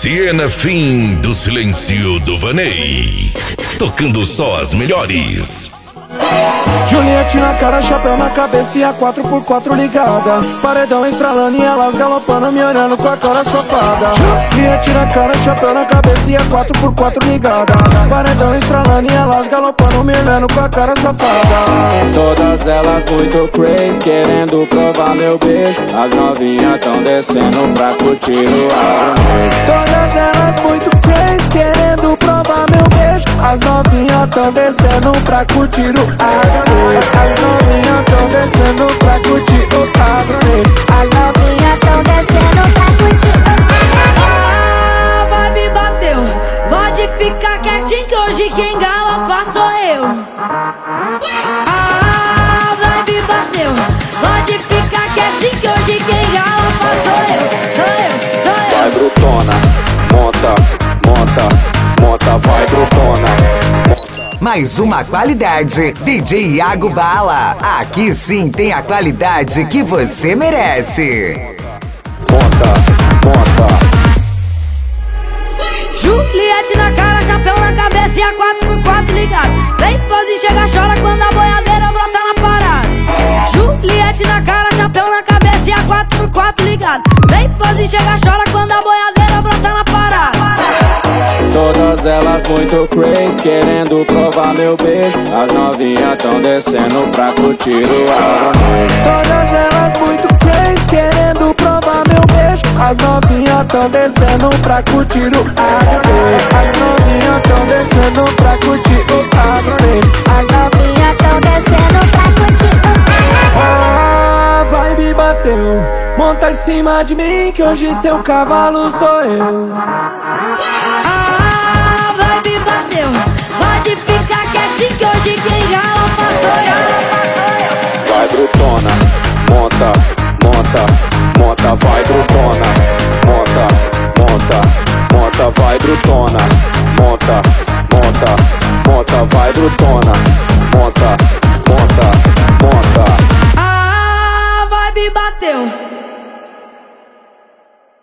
Siena Fim do Silêncio do Vanei, tocando só as melhores. Juliette na cara, chapéu na cabeça e a 4x4 ligada. Paredão estralando e elas galopando, me olhando com a cara safada. Juliette na cara, chapéu na cabeça e a 4x4 ligada. Paredão estralando e elas galopando, me olhando com a cara safada. Todas elas muito crazy, querendo provar meu beijo. As novinhas tão descendo pra curtir o arromejo. Todas elas muito crazy, querendo provar meu beijo. As novinhas tão descendo pra curtir o arromejo. As novinhas tão descendo pra curtir o arromejo. As novinhas tão descendo pra curtir o arromejo. A vibe bateu, pode ficar quietinho que hoje quem galopa sou eu. A vibe bateu, pode ficar quietinho que hoje quem galopa sou eu. Vai brutona, monta, monta, monta, vai brutona. Mais uma qualidade, DJ Iago Bala. Aqui sim tem a qualidade que você merece. Monta, monta. Juliette na cara, chapéu na cabeça e a 4x4 ligado. Vem pose, chega, chora quando a boiadeira brota na parada. Juliette na cara, chapéu na cabeça e a 4x4 ligado. Vem pose, chega, chora quando a boiadeira brota na parada. Todas elas muito crazy, querendo provar meu beijo. As novinhas tão descendo pra curtir o arromejo. Todas elas muito crazy, querendo provar meu beijo. As novinhas tão descendo pra curtir o arromejo. As novinhas tão descendo pra curtir o arromejo. As novinhas tão descendo pra curtir o arromejo. A vibe bateu, monta em cima de mim que hoje seu cavalo sou eu. Pode ficar quietinho que hoje quem galopa sou eu. Vai brutona, monta, monta, monta, vai brutona. Monta, monta, monta, vai brutona. Monta, monta, monta, vai brutona. Monta, monta, monta. A vibe bateu,